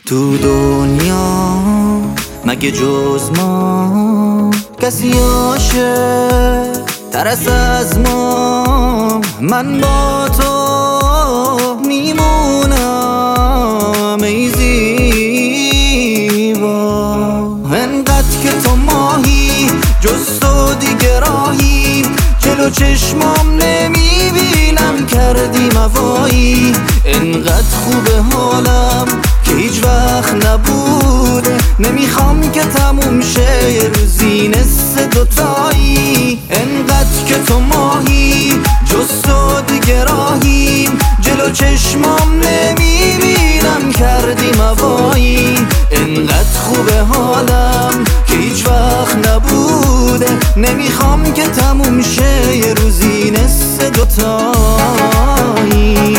تو دنیا مگه جز ما کسی عاشق ترس از ما؟ من با تو میمونم ای زیبا، انقدر که تو ماهی جز تو دیگه راهی جلو چشمام نمیبینم کردی موایی. انقدر خوبه حالم که هیچ وقت نبوده، نمیخوام که تموم شه یه روزی نصف دوتایی. انقدر که تو ماهی جز تو دیگه راهی جلو چشمام نمیبینم کردی موایی. انقدر خوبه حالم که هیچ وقت نبوده، نمیخوام که تموم شه یه روزی نصف دوتایی.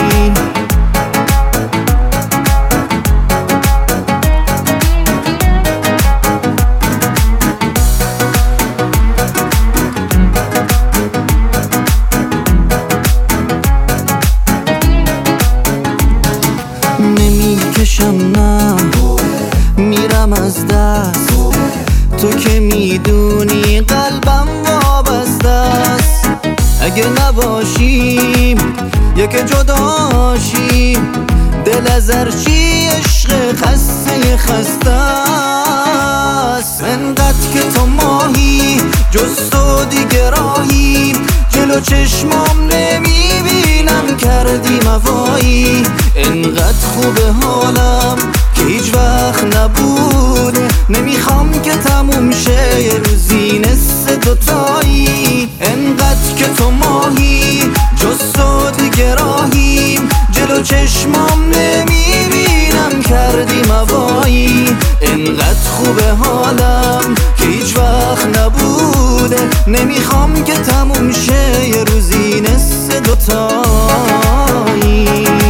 نمیکشم نه میرم از دست، تو که میدونی قلبم وابسته است. اگه نباشیم یا که جداشیم دل از هرچی عشق خسته خسته است. انقدر که تو ماهی جز تو دیگه راهی جلو چشمام نمیبینم کردی موایی. انقدر خوبه حالم که هیچ وقت نبوده، نمیخوام که تموم شه یه روزی نصف دوتایی. انقدر که تو ماهی جز تو دیگه راهی جلو چشمام نمیبینم کردی موایی. انقدر خوبه حالم که هیچ وقت نبوده، نمیخوام که تموم شه یه روزی نصف دوتایی.